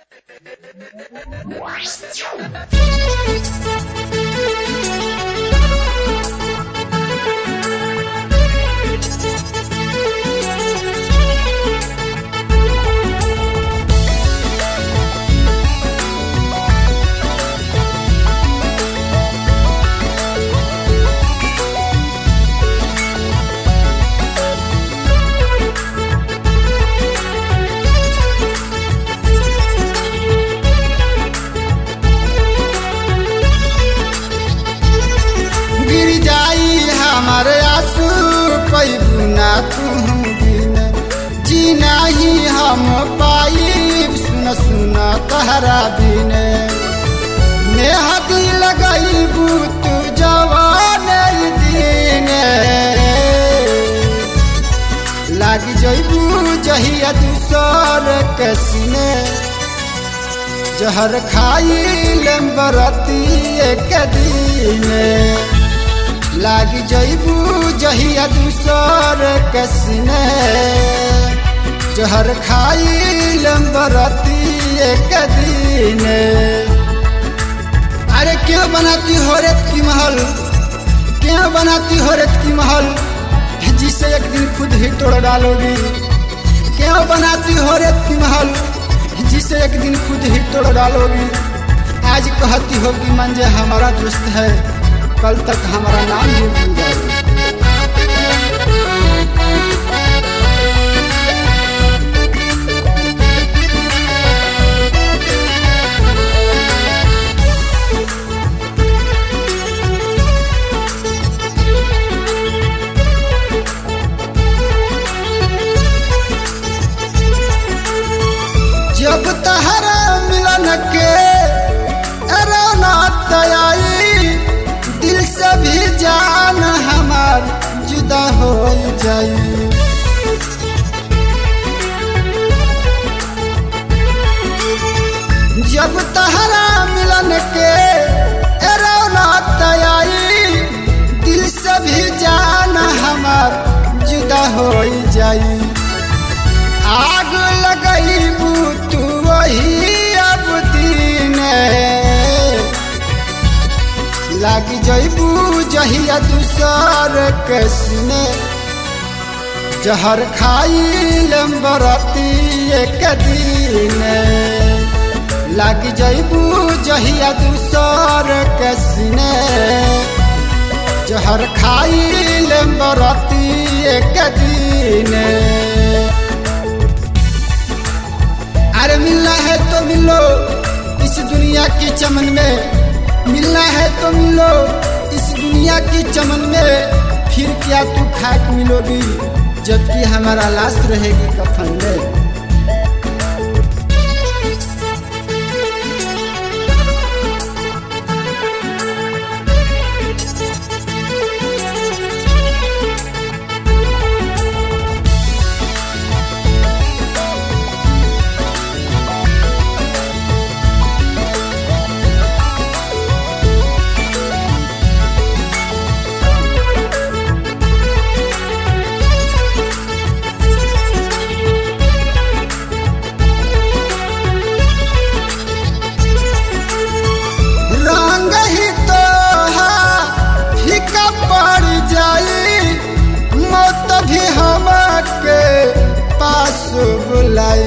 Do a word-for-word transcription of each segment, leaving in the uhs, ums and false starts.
हमारे आंसू पैबू ना तुम बिन जीना ही हम पाइब सुन सुन तहरा बिन मेहदी लगैबू तू जवान दिन लाग जैबू जहिया दूसर कसीने जहर खाई बरती एक दिन लाग जैबू जहिया दूसर कसने जहर खाई बरती एक दिन। अरे क्यों बनाती हो रेत की महल, क्यों बनाती हो रेत की महल जिसे एक दिन खुद ही तोड़ डालोगी। क्यों बनाती हो रेत की महल जिसे एक दिन खुद ही तोड़ डालोगी। आज कहती हो कि मंजे हमारा दोस्त है, कल तक हमारा नाम ही भूल जाओगे। जब तहरा मिलन के रात आई दिल से भी जान हमार जुदा हो जाई। जब तहरा मिलन के रौनक आई दिल से भी जान हमार जुदा हो जाई। आग लगैबू तू वही अब दिन लाग जैबू जहिया दूसर कसने जहर खाई बरती एक दिन लाग जैबू जहिया दूसर कसने जहर खाई बरती एक दिन। अरे मिलना है तो मिलो इस दुनिया की चमन में, मिलना है तो मिलो इस दुनिया की चमन में, फिर क्या तू खाक मिलोगी जबकि हमारा लाश रहेगी कफन में। बुलाई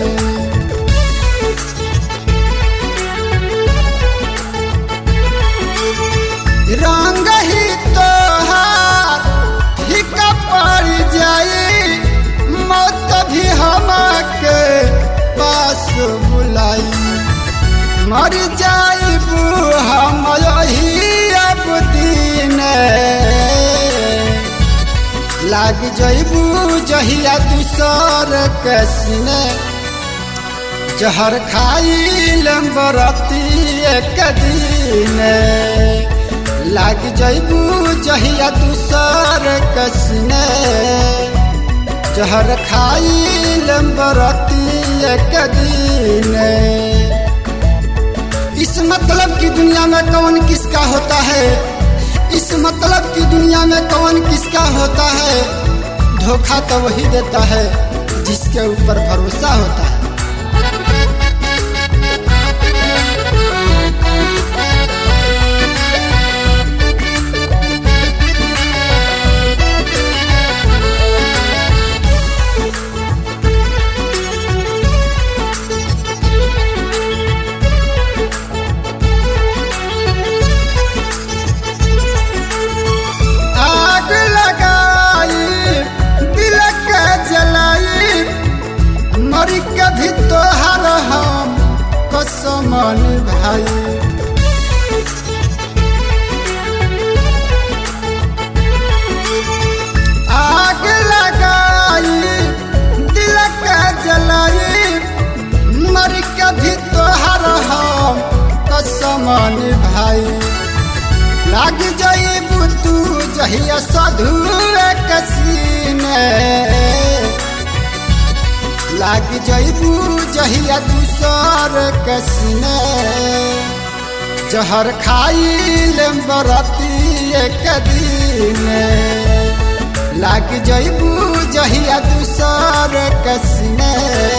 रंग ही तोहार फीका पड़ जाई मौत भी हमके पास बुलाई। मर जाइबू हम यही अब दिन लाग जैबू जहिया दूसर कसने जहर खाई बरती एक दिन लाग जैबू जहिया दूसर कसने जहर खाई बरती एक दिन। इस मतलब की दुनिया में कौन किसका होता है, इस मतलब की दुनिया में कौन किसका होता है। धोखा तो वही देता है जिसके ऊपर भरोसा होता है। भाई। आग लगाई दिल के जलाई मर के भी तोहर हम कसम भाई। लाग जाइबू तू जहिया साधु कसीने लाग जाइबू जहिया दूसर कसीने जहर खाइल बरती एक दिन लाग जाइबू जहिया दूसर कसीने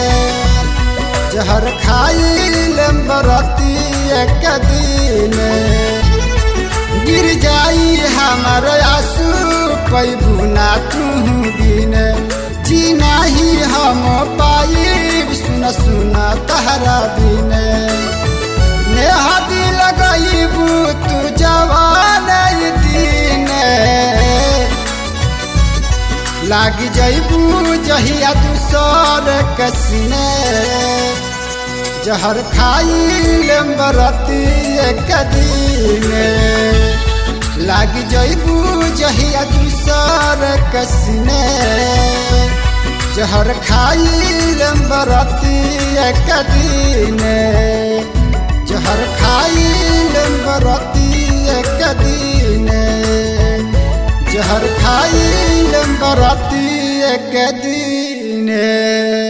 जहर खाइल बरती एक दिन गिर जाई हमार आंसू पैबू ना तू दिन जी नहीं हम पाइब सुन सुन तहरा बिन नेहा दिल गईबू तू जवान दिन लाग जाइबू जहिया दूसर कसीने जहर खाइल बरती एक दिन लाग जाइबू जहिया दूसर कसीने जहर खाइल बरती एक दिन जहर खाइल बरती एक दिन जहर खाइल बरती एक दिन।